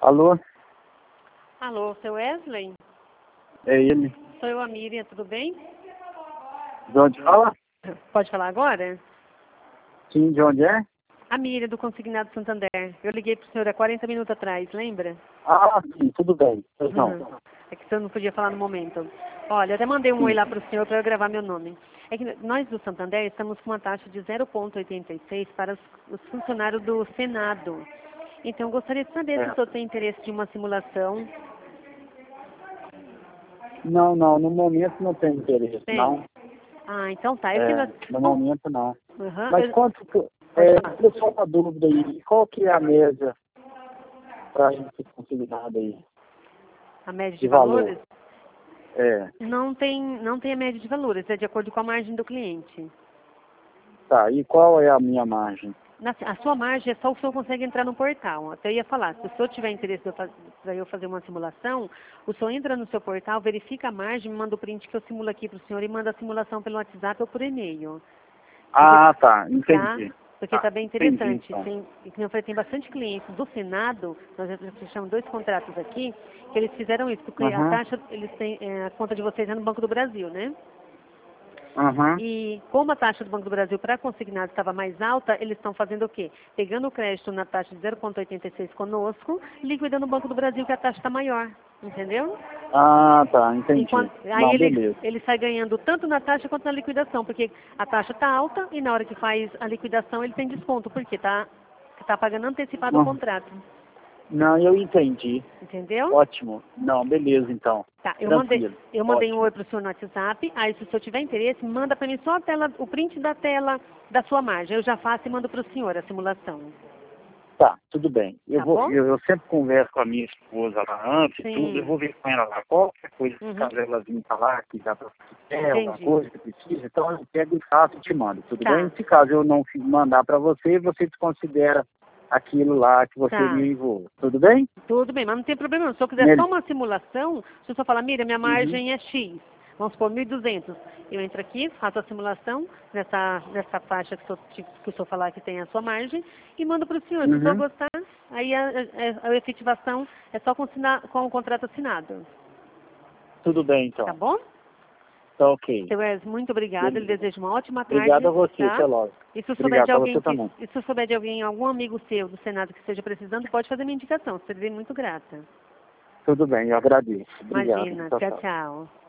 Alô? Alô, seu Wesley? É ele. Sou eu, a Miriam, tudo bem? De onde fala? Pode falar agora? Sim, de onde é? A Miriam, do Consignado Santander. Eu liguei para o senhor há 40 minutos atrás, lembra? Ah, sim, tudo bem. Pois não. Uhum. É que o senhor não podia falar no momento. Olha, eu até mandei um oi Sim. lá para o senhor para eu gravar meu nome. É que nós do Santander estamos com uma taxa de 0,86 para os funcionários do Senado. Então, eu gostaria de saber se o É. senhor tem interesse de uma simulação. Não, no momento não tem interesse, Tem? não. Ah, então tá. Eu que É, nós... no momento não. Uhum. Mas quanto que... Pode falar. eu só uma dúvida aí. Qual que é a média para esse consignado aí? A média de De valor? valores? É. Não tem a média de valores, é de acordo com a margem do cliente. Tá, e qual é a minha margem? A sua margem é só o que o senhor consegue entrar no portal. Até eu ia falar, se o senhor tiver interesse para eu fazer uma simulação, o senhor entra no seu portal, verifica a margem, me manda o print que eu simulo aqui para o senhor e manda a simulação pelo WhatsApp ou por e-mail. Ah, tá, Tá? entendi. Porque Tá, está bem entendi interessante. então. E como eu falei, tem bastante clientes do Senado, nós já fechamos 2 contratos aqui, que eles fizeram isso, porque a Aham, taxa, eles têm, a conta de vocês é no Banco do Brasil, né? aham. E como a taxa do Banco do Brasil para consignado estava mais alta, eles estão fazendo o quê? Pegando o crédito na taxa de 0,86 conosco, liquidando o Banco do Brasil que a taxa está maior. Entendeu? Ah, tá, entendi. Aí Não, beleza. ele sai ganhando tanto na taxa quanto na liquidação, porque a taxa está alta e na hora que faz a liquidação ele tem desconto, porque tá pagando antecipado o Uhum. contrato. Não, eu entendi. Entendeu? Ótimo. Não, beleza, então. Tá, Tranquilo. eu mandei um Ótimo. oi pro senhor no WhatsApp, aí se o senhor tiver interesse, manda para mim só a tela, o print da tela da sua margem. Eu já faço e mando para o senhor a simulação. Tá, tudo bem. Tá bom? Eu sempre converso com a minha esposa lá antes e tudo, eu Sim. vou ver com ela lá. Qualquer coisa, Uhum. caso ela vir falar que dá pra quer alguma Entendi. coisa que precisa, então eu pego e faço e te mando, tudo bem? Tá, Se caso eu não mandar pra você, você desconsidera aquilo lá que você tá. me enviou. Tudo bem? Tudo bem, mas não tem problema não. Se eu quiser Nele. só uma simulação, se eu só falar, mira, minha Uhum. margem é X, vamos supor 1.200. Eu entro aqui, faço a simulação nessa faixa que o senhor falar que tem a sua margem e mando para o senhor. Se o senhor Uhum. gostar, aí a efetivação é só com o contrato assinado. Tudo bem, Tá então. bom? Tá ok. Seu Wes, muito obrigada. Ele Beleza. deseja uma ótima Obrigado tarde, a você, até tá? logo. E se souber Obrigado de para alguém você também. algum amigo seu do Senado que esteja precisando, pode fazer minha indicação. Serei muito grata. Tudo bem, eu agradeço. Obrigado. Imagina. Tchau, Tchau, tchau. tchau.